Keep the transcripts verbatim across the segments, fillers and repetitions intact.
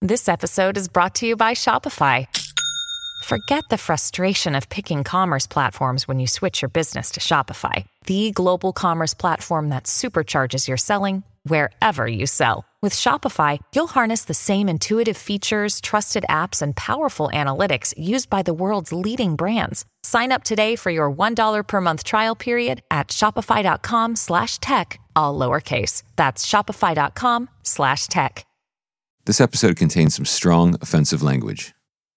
This episode is brought to you by Shopify. Forget the frustration of picking commerce platforms when you switch your business to Shopify, the global commerce platform that supercharges your selling wherever you sell. With Shopify, you'll harness the same intuitive features, trusted apps, and powerful analytics used by the world's leading brands. Sign up today for your one dollar per month trial period at shopify.com slash tech, all lowercase. That's shopify.com slash tech. This episode contains some strong, offensive language.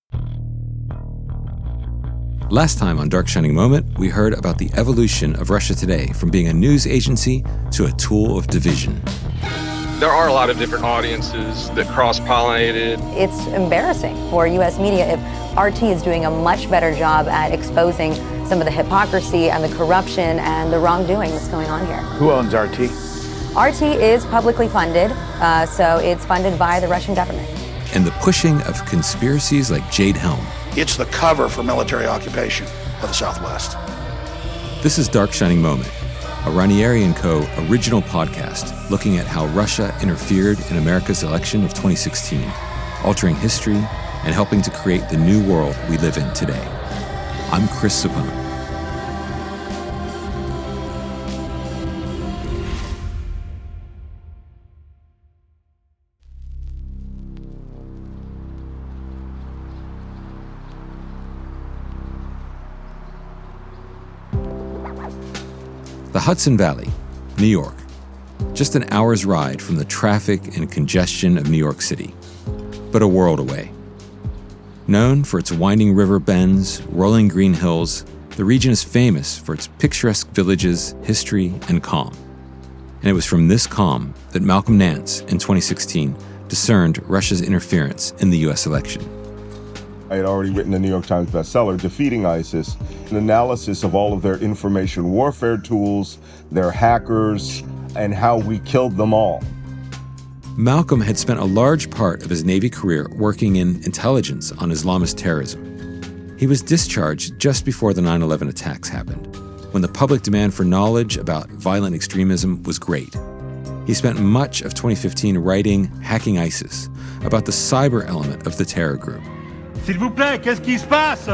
Last time on Dark Shining Moment, we heard about the evolution of Russia Today from being a news agency to a tool of division. There are a lot of different audiences that cross-pollinated. It's embarrassing for U S media if R T is doing a much better job at exposing some of the hypocrisy and the corruption and the wrongdoing that's going on here. Who owns R T? R T is publicly funded, uh, so it's funded by the Russian government. And the pushing of conspiracies like Jade Helm. It's the cover for military occupation of the Southwest. This is Dark Shining Moment, a Ranieri and Co. original podcast looking at how Russia interfered in America's election of twenty sixteen, altering history and helping to create the new world we live in today. I'm Chris Sapone. The Hudson Valley, New York, just an hour's ride from the traffic and congestion of New York City, but a world away. Known for its winding river bends, rolling green hills, the region is famous for its picturesque villages, history, and calm. And it was from this calm that Malcolm Nance, in twenty sixteen, discerned Russia's interference in the U S election. I had already written a New York Times bestseller, Defeating ISIS, an analysis of all of their information warfare tools, their hackers, and how we killed them all. Malcolm had spent a large part of his Navy career working in intelligence on Islamist terrorism. He was discharged just before the nine eleven attacks happened, when the public demand for knowledge about violent extremism was great. He spent much of twenty fifteen writing Hacking ISIS, about the cyber element of the terror group. S'il vous plaît, qu'est-ce qui se passe?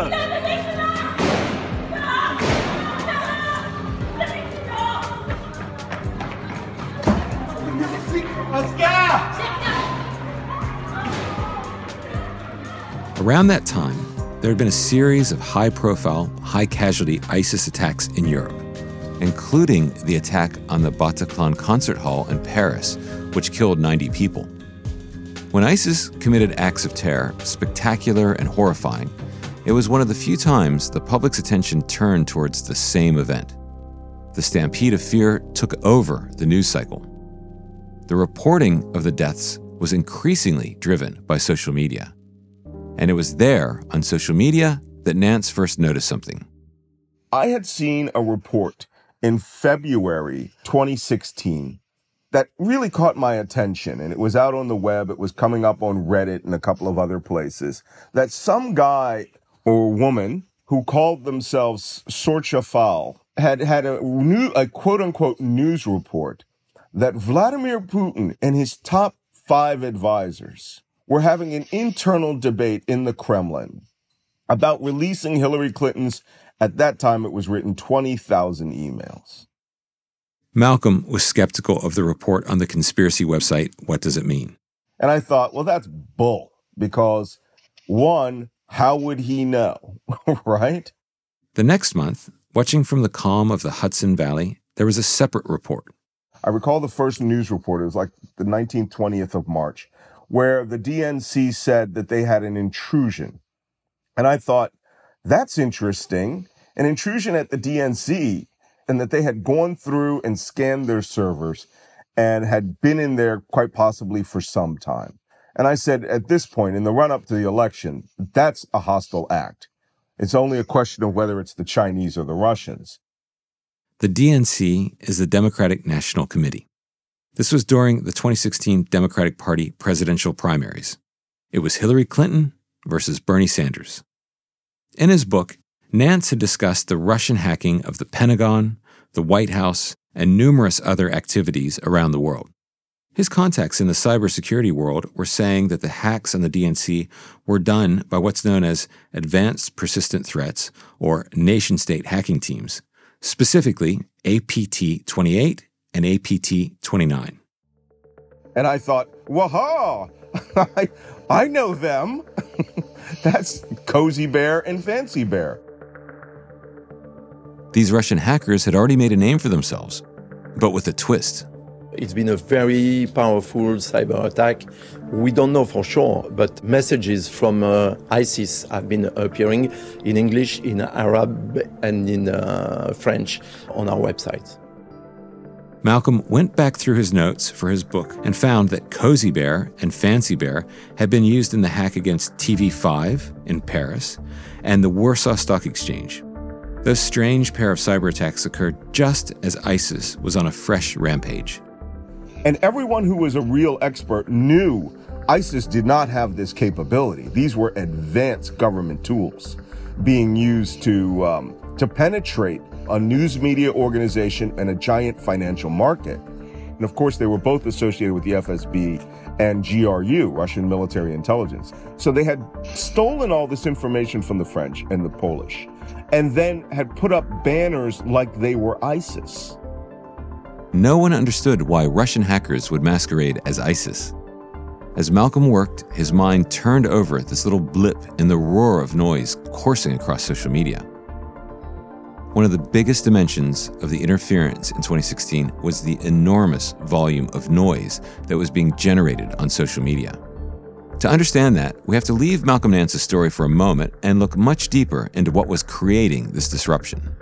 Around that time, there had been a series of high-profile, high-casualty ISIS attacks in Europe, including the attack on the Bataclan concert hall in Paris, which killed ninety people. When ISIS committed acts of terror, spectacular and horrifying, it was one of the few times the public's attention turned towards the same event. The stampede of fear took over the news cycle. The reporting of the deaths was increasingly driven by social media. And it was there, on social media, that Nance first noticed something. I had seen a report in February twenty sixteen that really caught my attention, and it was out on the web, it was coming up on Reddit and a couple of other places, that some guy or woman who called themselves Sorcha Fal had had a, new, a quote-unquote news report that Vladimir Putin and his top five advisors were having an internal debate in the Kremlin about releasing Hillary Clinton's, at that time it was written, twenty thousand emails. Malcolm was skeptical of the report on the conspiracy website, What Does It Mean? And I thought, well, that's bull, because one, how would he know, right? The next month, watching from the calm of the Hudson Valley, there was a separate report. I recall the first news report, it was like the nineteenth, twentieth of March, where the D N C said that they had an intrusion. And I thought, that's interesting, an intrusion at the D N C, and that they had gone through and scanned their servers and had been in there quite possibly for some time. And I said, at this point, in the run-up to the election, that's a hostile act. It's only a question of whether it's the Chinese or the Russians. The D N C is the Democratic National Committee. This was during the twenty sixteen Democratic Party presidential primaries. It was Hillary Clinton versus Bernie Sanders. In his book, Nance had discussed the Russian hacking of the Pentagon, the White House, and numerous other activities around the world. His contacts in the cybersecurity world were saying that the hacks on the D N C were done by what's known as Advanced Persistent Threats, or nation-state hacking teams, specifically A P T twenty-eight and A P T twenty-nine. And I thought, waha, I, I know them. That's Cozy Bear and Fancy Bear. These Russian hackers had already made a name for themselves, but with a twist. It's been a very powerful cyber attack. We don't know for sure, but messages from uh, ISIS have been appearing in English, in Arab, and in uh, French on our website. Malcolm went back through his notes for his book and found that Cozy Bear and Fancy Bear had been used in the hack against T V five in Paris and the Warsaw Stock Exchange. Those strange pair of cyber attacks occurred just as ISIS was on a fresh rampage. And everyone who was a real expert knew ISIS did not have this capability. These were advanced government tools being used to um, to penetrate a news media organization and a giant financial market. And of course, they were both associated with the F S B and G R U, Russian military intelligence. So they had stolen all this information from the French and the Polish, and then had put up banners like they were ISIS. No one understood why Russian hackers would masquerade as ISIS. As Malcolm worked, his mind turned over this little blip in the roar of noise coursing across social media. One of the biggest dimensions of the interference in twenty sixteen was the enormous volume of noise that was being generated on social media. To understand that, we have to leave Malcolm Nance's story for a moment and look much deeper into what was creating this disruption.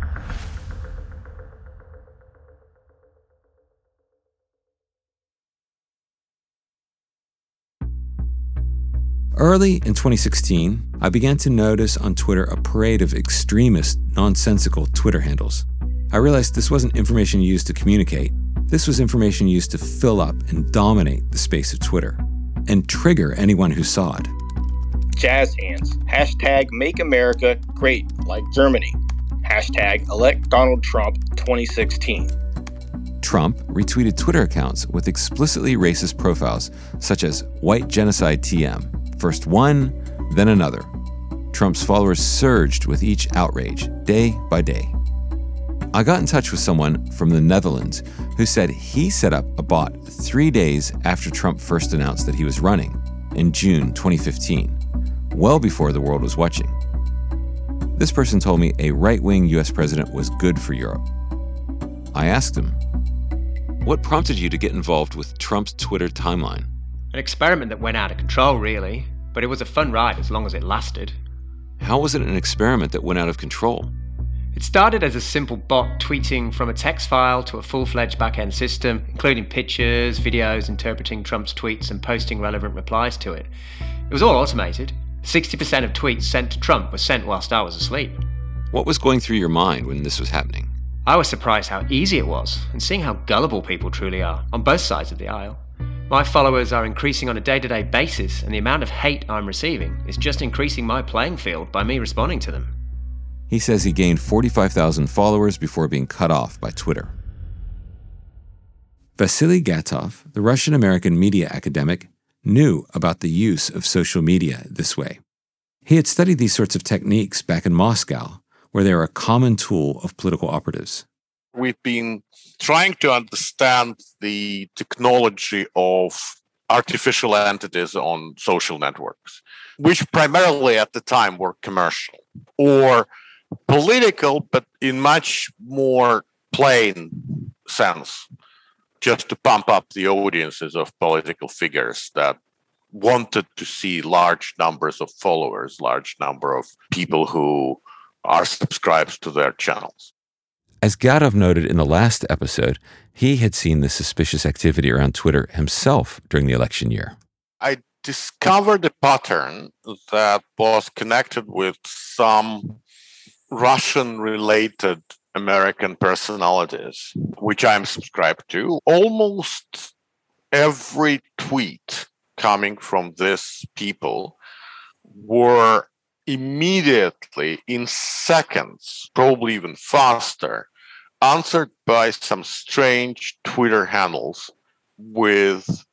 Early in twenty sixteen, I began to notice on Twitter a parade of extremist, nonsensical Twitter handles. I realized this wasn't information used to communicate. This was information used to fill up and dominate the space of Twitter and trigger anyone who saw it. Jazz hands. Hashtag Make America Great Like Germany. Hashtag Elect Donald Trump twenty sixteen. Trump retweeted Twitter accounts with explicitly racist profiles such as White Genocide T M. First one, then another. Trump's followers surged with each outrage, day by day. I got in touch with someone from the Netherlands who said he set up a bot three days after Trump first announced that he was running in June twenty fifteen, well before the world was watching. This person told me a right-wing U S president was good for Europe. I asked him, what prompted you to get involved with Trump's Twitter timeline? An experiment that went out of control, really, but it was a fun ride as long as it lasted. How was it an experiment that went out of control? It started as a simple bot tweeting from a text file to a full-fledged back-end system, including pictures, videos, interpreting Trump's tweets and posting relevant replies to it. It was all automated. sixty percent of tweets sent to Trump were sent whilst I was asleep. What was going through your mind when this was happening? I was surprised how easy it was, and seeing how gullible people truly are, on both sides of the aisle. My followers are increasing on a day-to-day basis, and the amount of hate I'm receiving is just increasing my playing field by me responding to them. He says he gained forty-five thousand followers before being cut off by Twitter. Vasily Gatov, the Russian-American media academic, knew about the use of social media this way. He had studied these sorts of techniques back in Moscow, where they are a common tool of political operatives. We've been trying to understand the technology of artificial entities on social networks, which primarily at the time were commercial or political, but in much more plain sense, just to pump up the audiences of political figures that wanted to see large numbers of followers, large number of people who are subscribed to their channels. As Gatov noted in the last episode, he had seen this suspicious activity around Twitter himself during the election year. I discovered a pattern that was connected with some Russian-related American personalities, which I'm subscribed to. Almost every tweet coming from these people were immediately, in seconds, probably even faster, answered by some strange Twitter handles with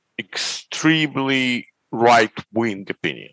extremely right-wing opinions.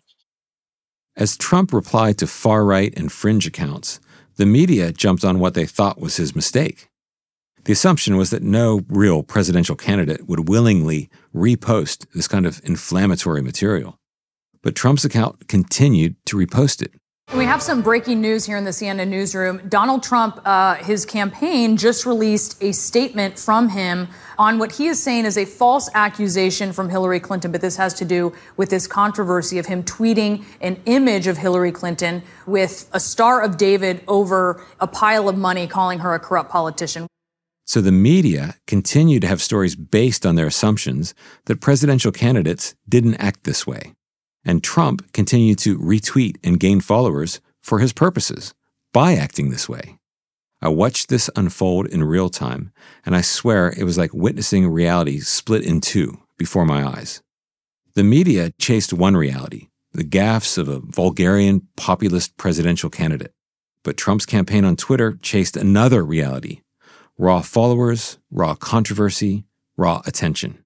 As Trump replied to far-right and fringe accounts, the media jumped on what they thought was his mistake. The assumption was that no real presidential candidate would willingly repost this kind of inflammatory material. But Trump's account continued to repost it. We have some breaking news here in the C N N newsroom. Donald Trump, uh, his campaign just released a statement from him on what he is saying is a false accusation from Hillary Clinton. But this has to do with this controversy of him tweeting an image of Hillary Clinton with a Star of David over a pile of money, calling her a corrupt politician. So the media continued to have stories based on their assumptions that presidential candidates didn't act this way. And Trump continued to retweet and gain followers for his purposes by acting this way. I watched this unfold in real time, and I swear it was like witnessing reality split in two before my eyes. The media chased one reality, the gaffes of a vulgarian populist presidential candidate. But Trump's campaign on Twitter chased another reality, raw followers, raw controversy, raw attention.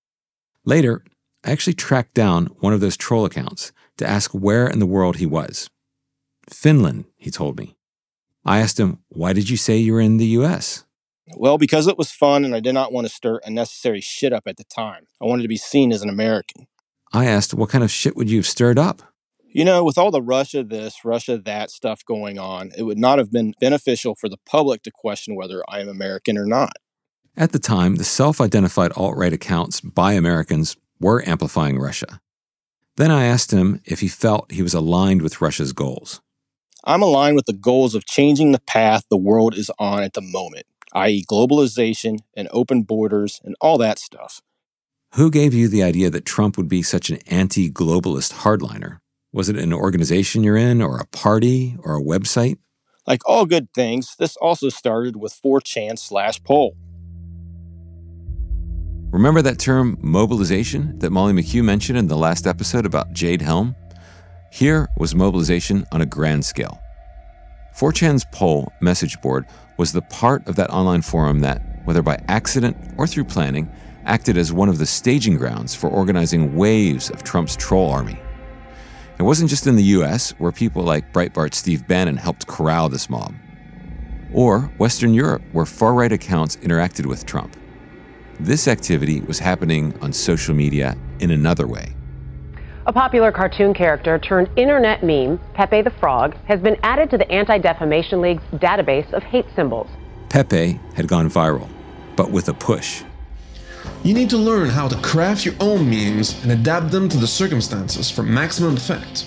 Later, I actually tracked down one of those troll accounts to ask where in the world he was. Finland, he told me. I asked him, why did you say you were in the U S? Well, because it was fun and I did not want to stir unnecessary shit up at the time. I wanted to be seen as an American. I asked, what kind of shit would you have stirred up? You know, with all the Russia this, Russia that stuff going on, it would not have been beneficial for the public to question whether I am American or not. At the time, the self-identified alt-right accounts by Americans were amplifying Russia. Then I asked him if he felt he was aligned with Russia's goals. I'm aligned with the goals of changing the path the world is on at the moment, that is globalization and open borders and all that stuff. Who gave you the idea that Trump would be such an anti-globalist hardliner? Was it an organization you're in, or a party, or a website? Like all good things, this also started with four chan slash poll. Remember that term mobilization that Molly McHugh mentioned in the last episode about Jade Helm? Here was mobilization on a grand scale. four chan's poll message board was the part of that online forum that, whether by accident or through planning, acted as one of the staging grounds for organizing waves of Trump's troll army. It wasn't just in the U S, where people like Breitbart's Steve Bannon helped corral this mob. Or Western Europe, where far-right accounts interacted with Trump. This activity was happening on social media in another way. A popular cartoon character turned internet meme, Pepe the Frog, has been added to the Anti-Defamation League's database of hate symbols. Pepe had gone viral, but with a push. You need to learn how to craft your own memes and adapt them to the circumstances for maximum effect.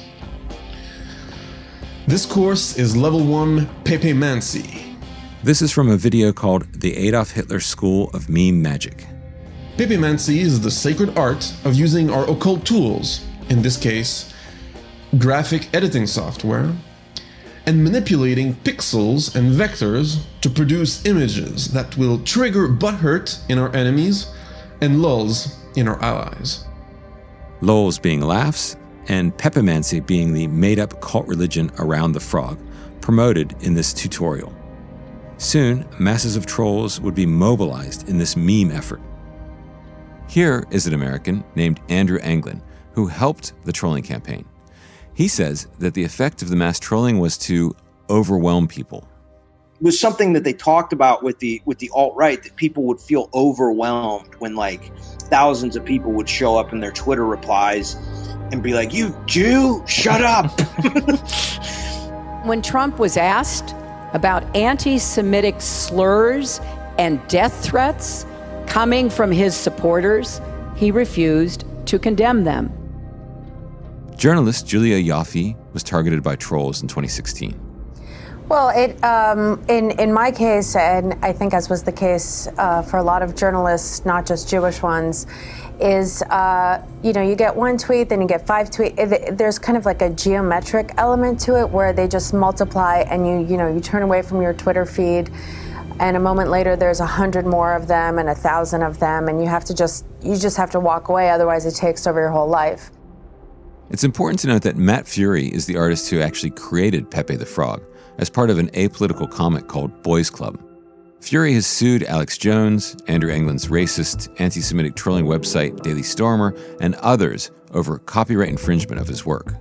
This course is Level one Pepe-mancy. This is from a video called The Adolf Hitler School of Meme Magic. Pepe-mancy is the sacred art of using our occult tools, in this case, graphic editing software, and manipulating pixels and vectors to produce images that will trigger butthurt in our enemies and lulls in our allies. Lulls being laughs, and Pepe-mancy being the made-up cult religion around the frog, promoted in this tutorial. Soon, masses of trolls would be mobilized in this meme effort. Here is an American named Andrew Anglin, who helped the trolling campaign. He says that the effect of the mass trolling was to overwhelm people. It was something that they talked about with the with the alt-right, that people would feel overwhelmed when like thousands of people would show up in their Twitter replies and be like, "You Jew, shut up." When Trump was asked about anti-Semitic slurs and death threats coming from his supporters, he refused to condemn them. Journalist Julia Ioffe was targeted by trolls in twenty sixteen. Well, it um, in in my case, and I think as was the case uh, for a lot of journalists, not just Jewish ones, is uh, you know you get one tweet, then you get five tweets. There's kind of like a geometric element to it where they just multiply, and you you know you turn away from your Twitter feed, and a moment later there's a hundred more of them and a thousand of them, and you have to just you just have to walk away, otherwise it takes over your whole life. It's important to note that Matt Fury is the artist who actually created Pepe the Frog as part of an apolitical comic called Boys Club. Fury has sued Alex Jones, Andrew England's racist, anti-Semitic trolling website Daily Stormer, and others over copyright infringement of his work.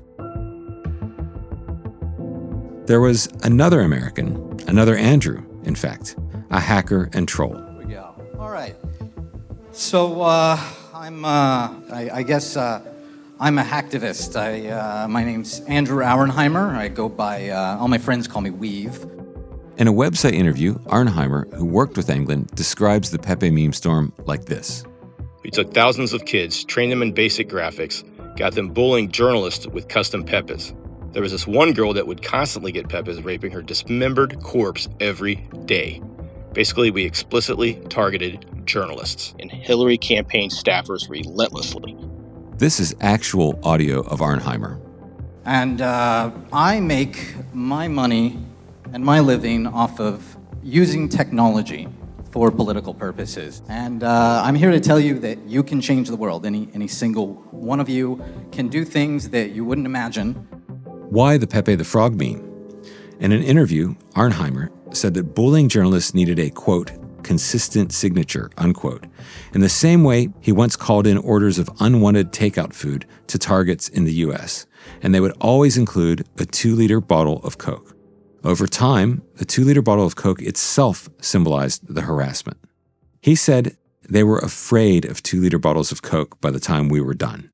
There was another American, another Andrew, in fact, a hacker and troll. Here we go. All right. So uh, I'm, uh, I, I guess uh, I'm a hacktivist. I, uh, my name's Andrew Auernheimer. I go by, uh, all my friends call me Weave. In a website interview, Auernheimer, who worked with England, describes the Pepe meme storm like this. We took thousands of kids, trained them in basic graphics, got them bullying journalists with custom Pepes. There was this one girl that would constantly get Pepes raping her dismembered corpse every day. Basically, we explicitly targeted journalists. And Hillary campaign staffers relentlessly. This is actual audio of Auernheimer. And uh, I make my money and my living off of using technology for political purposes. And uh, I'm here to tell you that you can change the world. Any, any single one of you can do things that you wouldn't imagine. Why the Pepe the Frog meme? In an interview, Auernheimer said that bullying journalists needed a, quote, consistent signature, unquote, in the same way he once called in orders of unwanted takeout food to Targets in the U S, and they would always include a two-liter bottle of Coke. Over time, the two-liter bottle of Coke itself symbolized the harassment. He said they were afraid of two-liter bottles of Coke by the time we were done.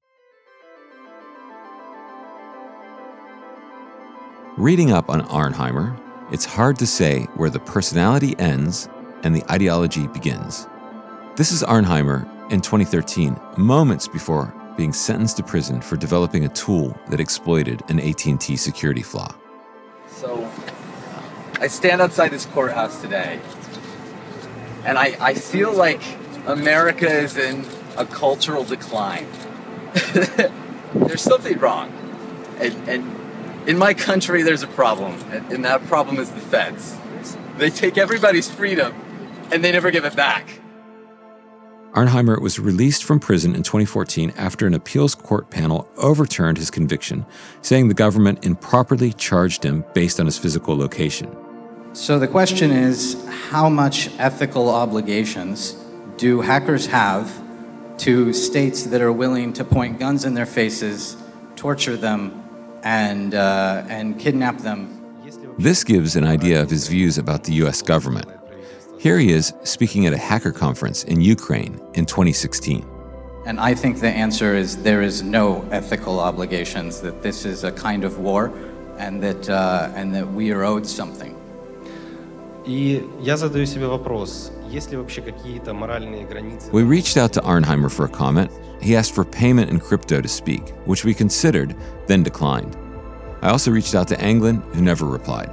Reading up on Auernheimer, it's hard to say where the personality ends and the ideology begins. This is Auernheimer in twenty thirteen, moments before being sentenced to prison for developing a tool that exploited an A T and T security flaw. So, I stand outside this courthouse today, and I, I feel like America is in a cultural decline. There's something wrong. And, and in my country, there's a problem, and, and that problem is the feds. They take everybody's freedom, and they never give it back. Auernheimer was released from prison in twenty fourteen after an appeals court panel overturned his conviction, saying the government improperly charged him based on his physical location. So the question is, how much ethical obligations do hackers have to states that are willing to point guns in their faces, torture them, and uh, and kidnap them? This gives an idea of his views about the U S government. Here he is speaking at a hacker conference in Ukraine in twenty sixteen. And I think the answer is there is no ethical obligations, that this is a kind of war, and that uh, and that we are owed something. И я задаю себе вопрос, есть ли вообще какие-то моральные границы? We reached out to Auernheimer for a comment. He asked for payment in crypto to speak, which we considered, then declined. I also reached out to England, who never replied.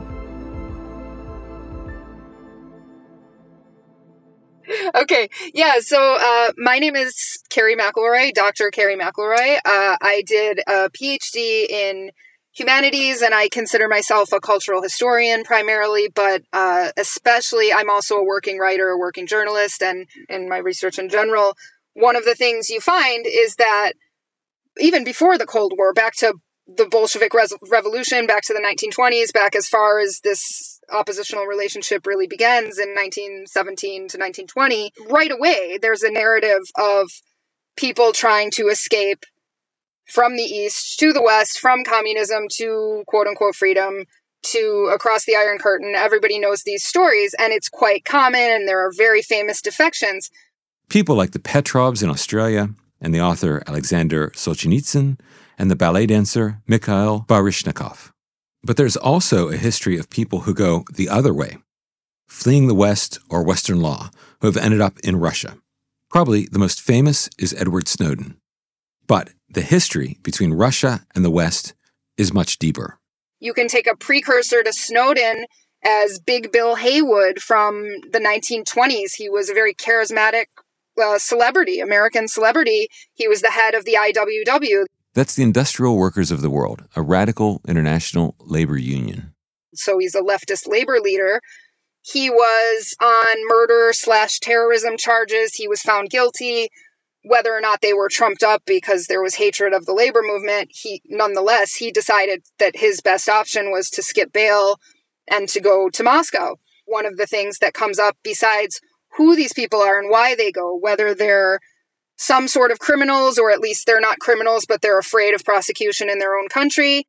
Okay, yeah, so uh, my name is Carrie McElroy, Doctor Carrie McElroy. Uh, I did a PhD in humanities, and I consider myself a cultural historian primarily, but uh, especially I'm also a working writer, a working journalist, and in my research in general, one of the things you find is that even before the Cold War, back to the Bolshevik res- Revolution, back to the nineteen twenties, back as far as this oppositional relationship really begins in nineteen seventeen to nineteen twenty, right away there's a narrative of people trying to escape from the East to the West, from communism to quote-unquote freedom, to across the Iron Curtain. Everybody knows these stories, and it's quite common, and there are very famous defections. People like the Petrovs in Australia, and the author Alexander Solzhenitsyn, and the ballet dancer Mikhail Baryshnikov. But there's also a history of people who go the other way, fleeing the West or Western law, who have ended up in Russia. Probably the most famous is Edward Snowden. But the history between Russia and the West is much deeper. You can take a precursor to Snowden as Big Bill Haywood from the nineteen twenties. He was a very charismatic uh, celebrity, American celebrity. He was the head of the I W W. That's the Industrial Workers of the World, a radical international labor union. So he's a leftist labor leader. He was on murder slash terrorism charges. He was found guilty. Whether or not they were trumped up because there was hatred of the labor movement, he nonetheless, he decided that his best option was to skip bail and to go to Moscow. one of the things that comes up besides who these people are and why they go, whether they're some sort of criminals, or at least they're not criminals, but they're afraid of prosecution in their own country.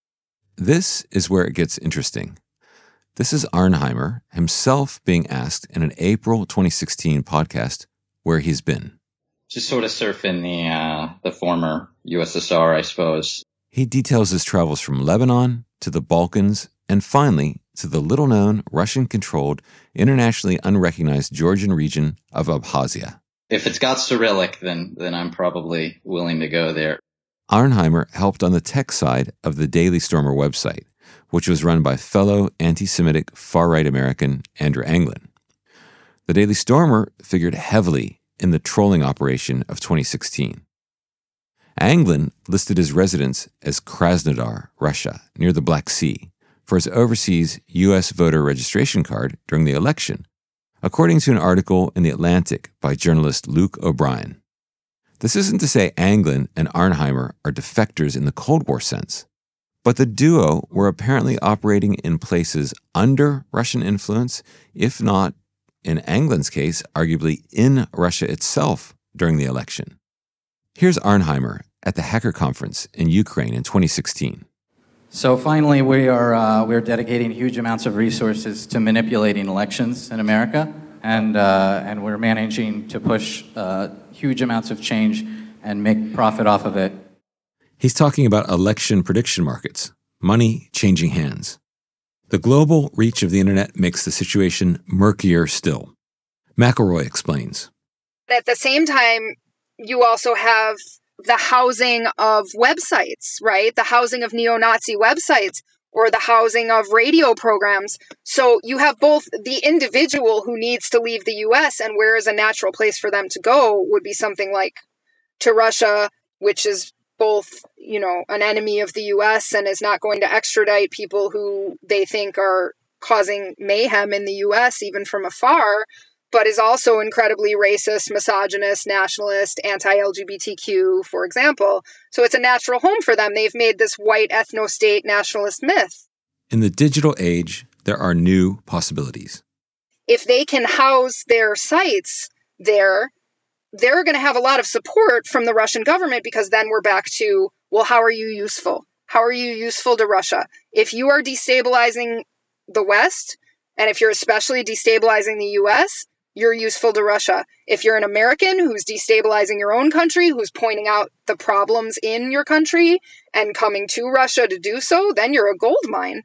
This is where it gets interesting. This is Arnheimer himself being asked in an April twenty sixteen podcast where he's been. Just sort of surfing the uh, the former U S S R, I suppose. He details his travels from Lebanon to the Balkans and finally to the little-known Russian-controlled, internationally unrecognized Georgian region of Abkhazia. If it's got Cyrillic, then then I'm probably willing to go there. Arnheimer helped on the tech side of the Daily Stormer website, which was run by fellow anti-Semitic far-right American Andrew Anglin. The Daily Stormer figured heavily in the trolling operation of twenty sixteen. Anglin listed his residence as Krasnodar, Russia, near the Black Sea, for his overseas U S voter registration card during the election, according to an article in The Atlantic by journalist Luke O'Brien. This isn't to say Anglin and Arnheimer are defectors in the Cold War sense, but the duo were apparently operating in places under Russian influence, if not, in Anglin's case, arguably in Russia itself during the election. Here's Arnheimer at the Hacker Conference in Ukraine in twenty sixteen. So finally, we are uh, we're dedicating huge amounts of resources to manipulating elections in America, and uh, and we're managing to push uh, huge amounts of change and make profit off of it. He's talking about election prediction markets, money changing hands. The global reach of the internet makes the situation murkier still. McElroy explains. At the same time, you also have the housing of websites, right? The housing of neo-Nazi websites, or the housing of radio programs. So you have both the individual who needs to leave the U S, and where is a natural place for them to go would be something like to Russia, which is both, you know, an enemy of the U S and is not going to extradite people who they think are causing mayhem in the U S, even from afar, but is also incredibly racist, misogynist, nationalist, anti-L G B T Q, for example. So it's a natural home for them. They've made this white ethno-state nationalist myth. In the digital age, there are new possibilities. If they can house their sites there, they're going to have a lot of support from the Russian government, because then we're back to, well, how are you useful? How are you useful to Russia? If you are destabilizing the West, and if you're especially destabilizing the U S, you're useful to Russia. If you're an American who's destabilizing your own country, who's pointing out the problems in your country and coming to Russia to do so, then you're a gold mine.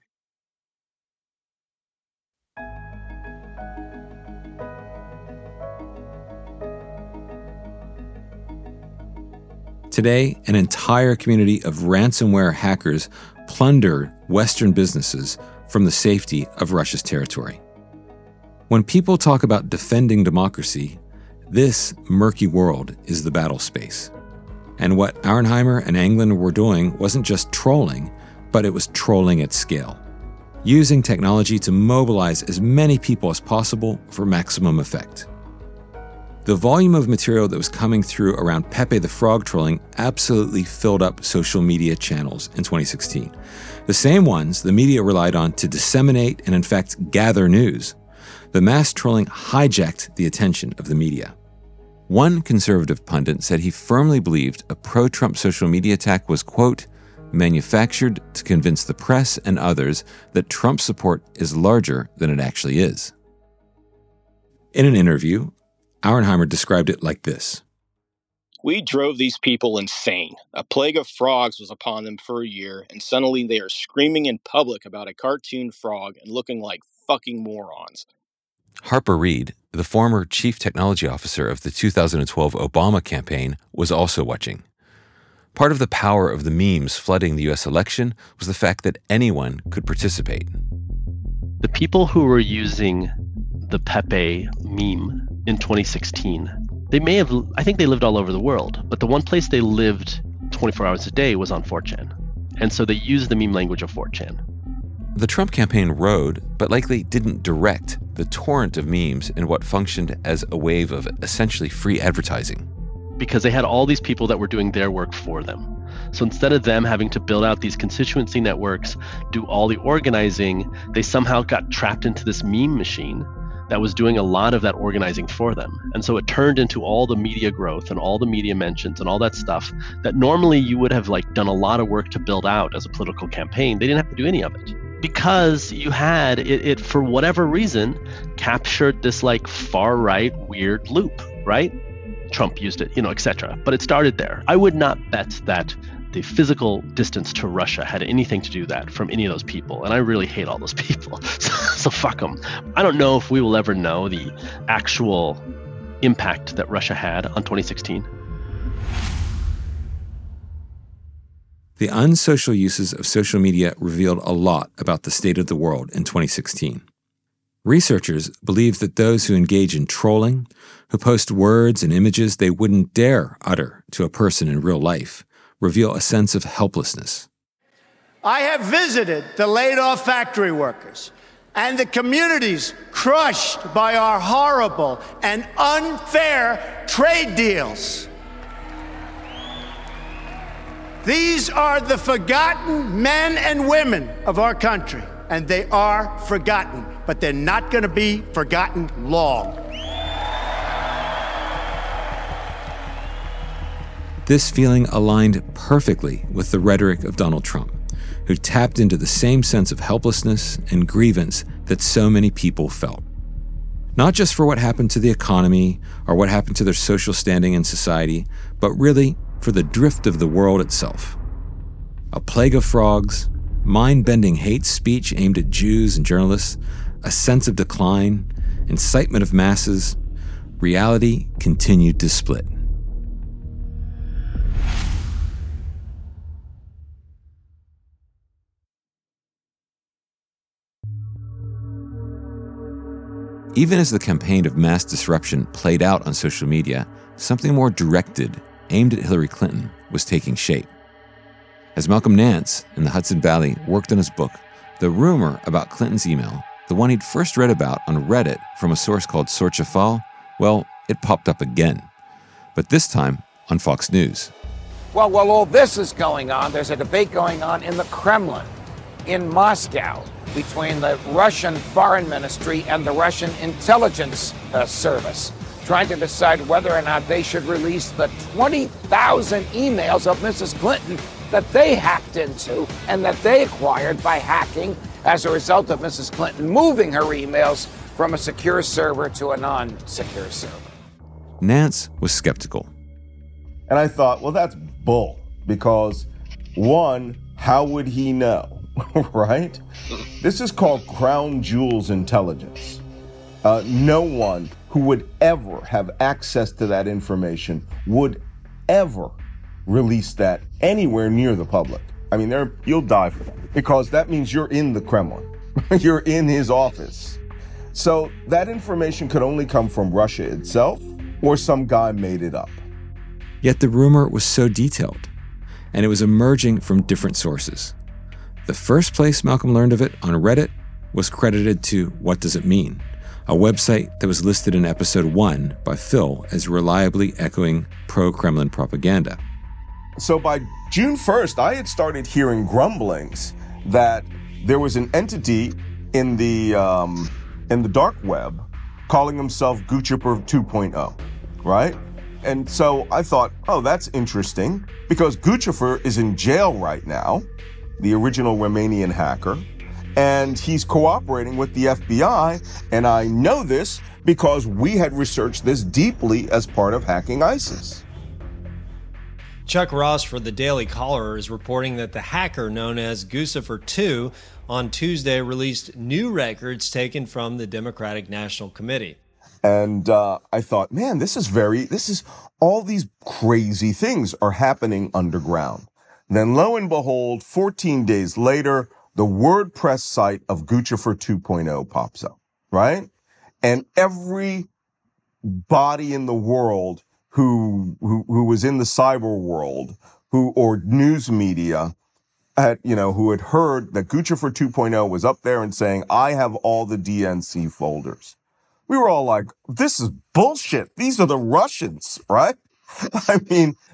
Today, an entire community of ransomware hackers plunder Western businesses from the safety of Russia's territory. When people talk about defending democracy, this murky world is the battle space. And what Arnheimer and Anglin were doing wasn't just trolling, but it was trolling at scale, using technology to mobilize as many people as possible for maximum effect. The volume of material that was coming through around Pepe the Frog trolling absolutely filled up social media channels in twenty sixteen. The same ones the media relied on to disseminate and, in fact, gather news. The mass trolling hijacked the attention of the media. One conservative pundit said he firmly believed a pro-Trump social media attack was, quote, manufactured to convince the press and others that Trump support is larger than it actually is. In an interview, Arnheimer described it like this. We drove these people insane. A plague of frogs was upon them for a year, and suddenly they are screaming in public about a cartoon frog and looking like fucking morons. Harper Reid, the former chief technology officer of the two thousand twelve Obama campaign, was also watching. Part of the power of the memes flooding the U S election was the fact that anyone could participate. The people who were using the Pepe meme in twenty sixteen, they may have, I think they lived all over the world, but the one place they lived twenty-four hours a day was on four chan. And so they used the meme language of four chan. The Trump campaign rode, but likely didn't direct, the torrent of memes in what functioned as a wave of essentially free advertising. Because they had all these people that were doing their work for them. So instead of them having to build out these constituency networks, do all the organizing, they somehow got trapped into this meme machine that was doing a lot of that organizing for them. And so it turned into all the media growth and all the media mentions and all that stuff that normally you would have like done a lot of work to build out as a political campaign. They didn't have to do any of it because you had it, it for whatever reason, captured this like far right weird loop, right? Trump used it, you know, et cetera. But it started there. I would not bet that the physical distance to Russia had anything to do with that from any of those people. And I really hate all those people. So, so fuck them. I don't know if we will ever know the actual impact that Russia had on twenty sixteen. The unsocial uses of social media revealed a lot about the state of the world in twenty sixteen. Researchers believe that those who engage in trolling, who post words and images they wouldn't dare utter to a person in real life, reveal a sense of helplessness. I have visited the laid-off factory workers and the communities crushed by our horrible and unfair trade deals. These are the forgotten men and women of our country, and they are forgotten, but they're not going to be forgotten long. This feeling aligned perfectly with the rhetoric of Donald Trump, who tapped into the same sense of helplessness and grievance that so many people felt. Not just for what happened to the economy or what happened to their social standing in society, but really for the drift of the world itself. A plague of frogs, mind-bending hate speech aimed at Jews and journalists, a sense of decline, incitement of masses, reality continued to split. Even as the campaign of mass disruption played out on social media, something more directed, aimed at Hillary Clinton, was taking shape. As Malcolm Nance in the Hudson Valley worked on his book, the rumor about Clinton's email, the one he'd first read about on Reddit from a source called Sorchafal, well, it popped up again. But this time on Fox News. Well, while all this is going on, there's a debate going on in the Kremlin, in Moscow, between the Russian Foreign Ministry and the Russian Intelligence uh, Service, trying to decide whether or not they should release the twenty thousand emails of Missus Clinton that they hacked into and that they acquired by hacking as a result of Missus Clinton moving her emails from a secure server to a non-secure server. Nance was skeptical. And I thought, well, that's bull, because one, how would he know? Right? This is called crown jewels intelligence. Uh, no one who would ever have access to that information would ever release that anywhere near the public. I mean, there you'll die for that, because that means you're in the Kremlin. You're in his office. So that information could only come from Russia itself, or some guy made it up. Yet the rumor was so detailed, and it was emerging from different sources. The first place Malcolm learned of it, on Reddit, was credited to What Does It Mean?, a website that was listed in episode one by Phil as reliably echoing pro-Kremlin propaganda. So by June first, I had started hearing grumblings that there was an entity in the um, in the dark web calling himself Guccifer two point oh, right? And so I thought, oh, that's interesting, because Guccifer is in jail right now, the original Romanian hacker, and he's cooperating with the F B I, and I know this because we had researched this deeply as part of hacking ISIS. Chuck Ross for the Daily Caller is reporting that the hacker known as Guccifer two on Tuesday released new records taken from the Democratic National Committee. And uh, I thought, man, this is very, this is, all these crazy things are happening underground. Then lo and behold, fourteen days later, the WordPress site of Guccifer two point oh pops up, right? And every body in the world who, who, who was in the cyber world, who, or news media, had, you know, who had heard that Guccifer two point oh was up there and saying, I have all the D N C folders. We were all like, this is bullshit. These are the Russians, right? I mean,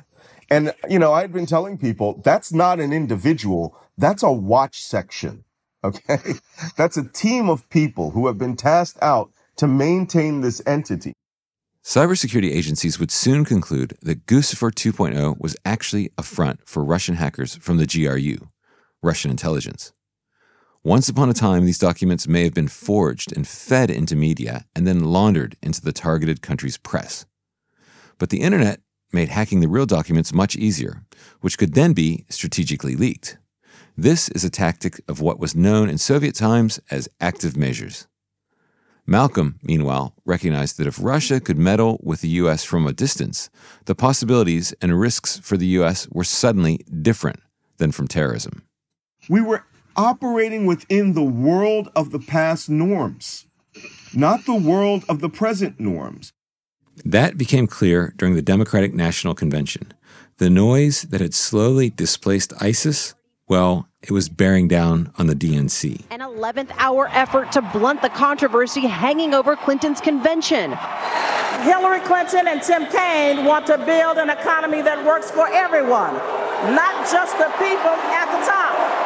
And, you know, I'd been telling people that's not an individual. That's a watch section. Okay. That's a team of people who have been tasked out to maintain this entity. Cybersecurity agencies would soon conclude that Guccifer two point oh was actually a front for Russian hackers from the G R U, Russian intelligence. Once upon a time, these documents may have been forged and fed into media and then laundered into the targeted country's press. But the internet made hacking the real documents much easier, which could then be strategically leaked. This is a tactic of what was known in Soviet times as active measures. Malcolm, meanwhile, recognized that if Russia could meddle with the U S from a distance, the possibilities and risks for the U S were suddenly different than from terrorism. We were operating within the world of the past norms, not the world of the present norms. That became clear during the Democratic National Convention. The noise that had slowly displaced ISIS, well, it was bearing down on the D N C. An eleventh hour effort to blunt the controversy hanging over Clinton's convention. Hillary Clinton and Tim Kaine want to build an economy that works for everyone, not just the people at the top.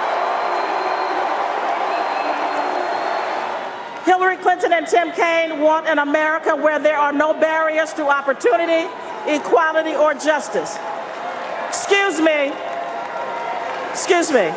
Hillary Clinton and Tim Kaine want an America where there are no barriers to opportunity, equality, or justice. Excuse me. Excuse me.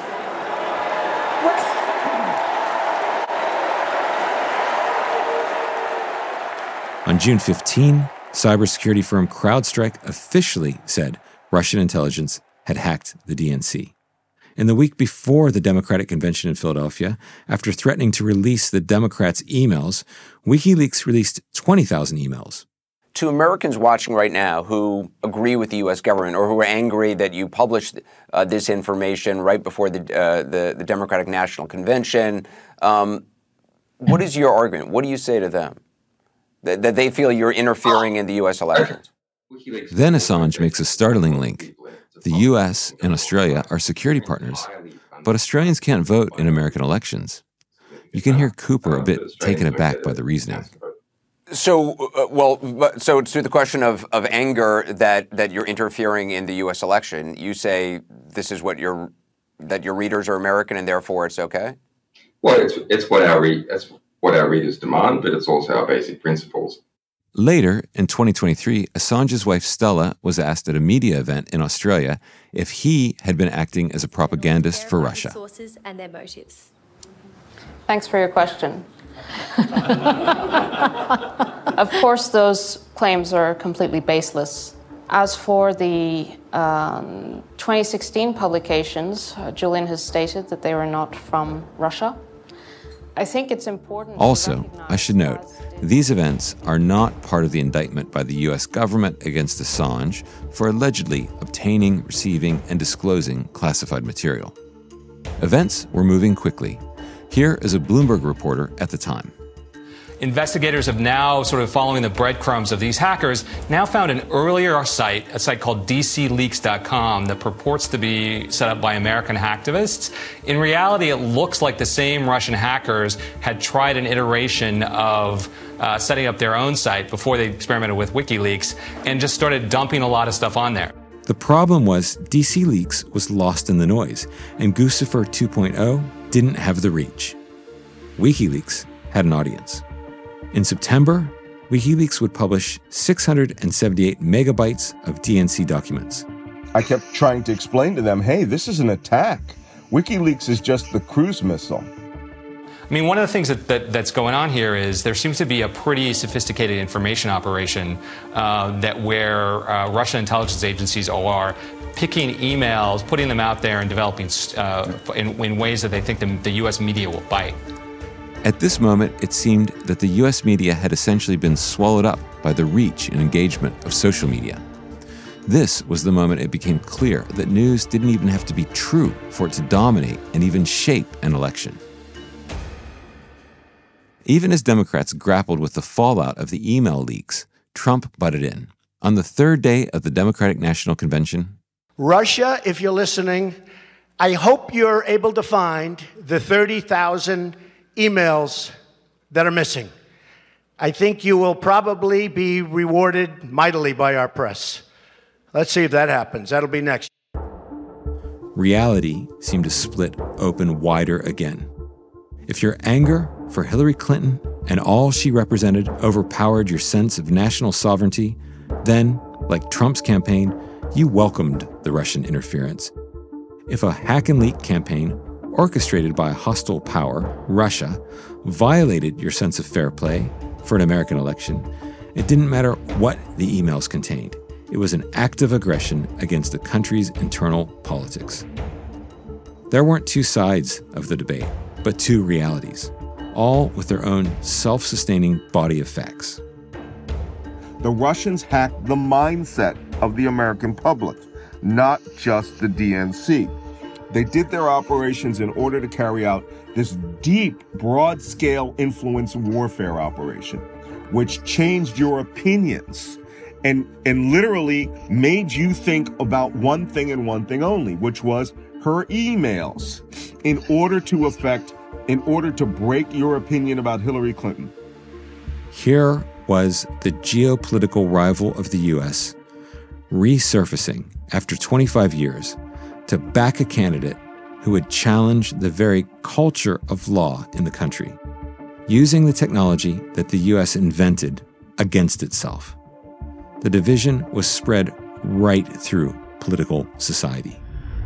On June fifteenth, cybersecurity firm CrowdStrike officially said Russian intelligence had hacked the D N C. In the week before the Democratic Convention in Philadelphia, after threatening to release the Democrats' emails, WikiLeaks released twenty thousand emails. To Americans watching right now who agree with the U S government or who are angry that you published uh, this information right before the, uh, the the Democratic National Convention, um, what is your argument? What do you say to them? That, that they feel you're interfering in the U S elections? Then Assange makes a startling link. The U S and Australia are security partners, but Australians can't vote in American elections. You can hear Cooper a bit taken aback by the reasoning. So, uh, well, but, so to the question of, of anger that, that you're interfering in the U S election, you say this is what your that your readers are American and therefore it's okay? Well, it's it's what our re- it's what our readers demand, but it's also our basic principles. Later, in twenty twenty-three, Assange's wife Stella was asked at a media event in Australia if he had been acting as a propagandist for Russia. Sources and their motives. Thanks for your question. Of course, those claims are completely baseless. As for the um, twenty sixteen publications, uh, Julian has stated that they were not from Russia. I think it's important. Also, I should note, these events are not part of the indictment by the U S government against Assange for allegedly obtaining, receiving, and disclosing classified material. Events were moving quickly. Here is a Bloomberg reporter at the time. Investigators have now, sort of following the breadcrumbs of these hackers, now found an earlier site, a site called D C leaks dot com, that purports to be set up by American hacktivists. In reality, it looks like the same Russian hackers had tried an iteration of uh, setting up their own site before they experimented with WikiLeaks and just started dumping a lot of stuff on there. The problem was D C Leaks was lost in the noise, and Guccifer two point oh didn't have the reach. WikiLeaks had an audience. In September, WikiLeaks would publish six hundred seventy-eight megabytes of D N C documents. I kept trying to explain to them, hey, this is an attack. WikiLeaks is just the cruise missile. I mean, one of the things that, that, that's going on here is there seems to be a pretty sophisticated information operation uh, that where uh, Russian intelligence agencies are picking emails, putting them out there, and developing uh, in, in ways that they think the, the U S media will bite. At this moment, it seemed that the U S media had essentially been swallowed up by the reach and engagement of social media. This was the moment it became clear that news didn't even have to be true for it to dominate and even shape an election. Even as Democrats grappled with the fallout of the email leaks, Trump butted in. On the third day of the Democratic National Convention, Russia, if you're listening, I hope you're able to find the thirty thousand emails that are missing. I think you will probably be rewarded mightily by our press. Let's see if that happens. That'll be next. Reality seemed to split open wider again. If your anger for Hillary Clinton and all she represented overpowered your sense of national sovereignty, then, like Trump's campaign, you welcomed the Russian interference. If a hack and leak campaign orchestrated by a hostile power, Russia, violated your sense of fair play for an American election, it didn't matter what the emails contained. It was an act of aggression against the country's internal politics. There weren't two sides of the debate, but two realities, all with their own self-sustaining body of facts. The Russians hacked the mindset of the American public, not just the D N C. They did their operations in order to carry out this deep, broad-scale influence warfare operation, which changed your opinions and, and literally made you think about one thing and one thing only, which was her emails, in order to affect, in order to break your opinion about Hillary Clinton. Here was the geopolitical rival of the U S resurfacing after twenty-five years to back a candidate who would challenge the very culture of law in the country, using the technology that the U S invented against itself. The division was spread right through political society.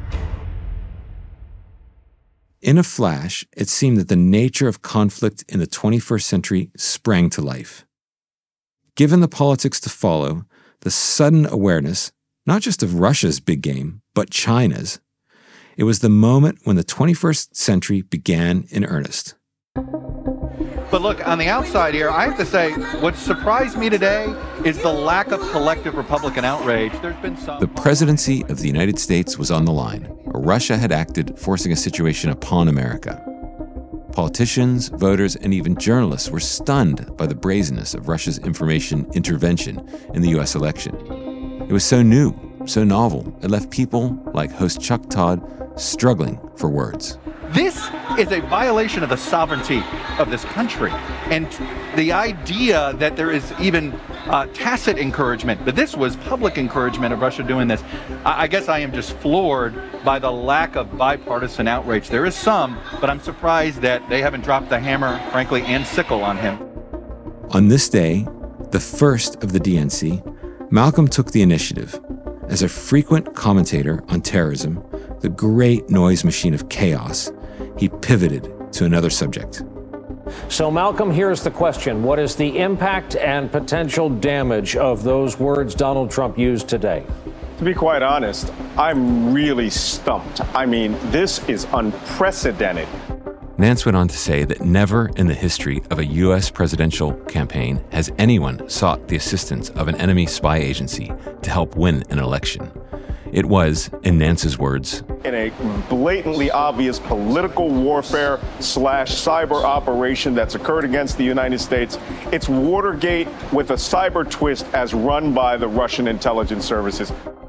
In a flash, it seemed that the nature of conflict in the twenty-first century sprang to life. Given the politics to follow, the sudden awareness, not just of Russia's big game, but China's, it was the moment when the twenty-first century began in earnest. But look, on the outside here, I have to say, what surprised me today is the lack of collective Republican outrage. There's been some... The presidency of the United States was on the line. Russia had acted, forcing a situation upon America. Politicians, voters, and even journalists were stunned by the brazenness of Russia's information intervention in the U S election. It was so new, so novel, it left people like host Chuck Todd struggling for words. This is a violation of the sovereignty of this country. And the idea that there is even uh, tacit encouragement, that this was public encouragement of Russia doing this, I, I guess I am just floored by the lack of bipartisan outrage. There is some, but I'm surprised that they haven't dropped the hammer, frankly, and sickle on him. On this day, the first of the D N C, Malcolm took the initiative. As a frequent commentator on terrorism, the great noise machine of chaos, he pivoted to another subject. So, Malcolm, here's the question. What is the impact and potential damage of those words Donald Trump used today? To be quite honest, I'm really stumped. I mean, this is unprecedented. Nance went on to say that never in the history of a U S presidential campaign has anyone sought the assistance of an enemy spy agency to help win an election. It was, in Nance's words, in a blatantly obvious political warfare slash cyber operation that's occurred against the United States. It's Watergate with a cyber twist as run by the Russian intelligence services.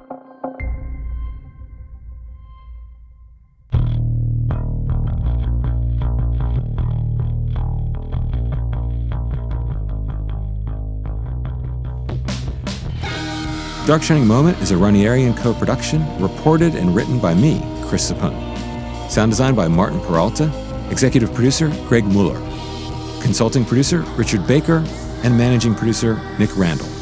Dark Shining Moment is a Ranierian co-production, reported and written by me, Chris Sapone. Sound design by Martin Peralta, executive producer Greg Mueller, consulting producer Richard Baker, and managing producer Nick Randall.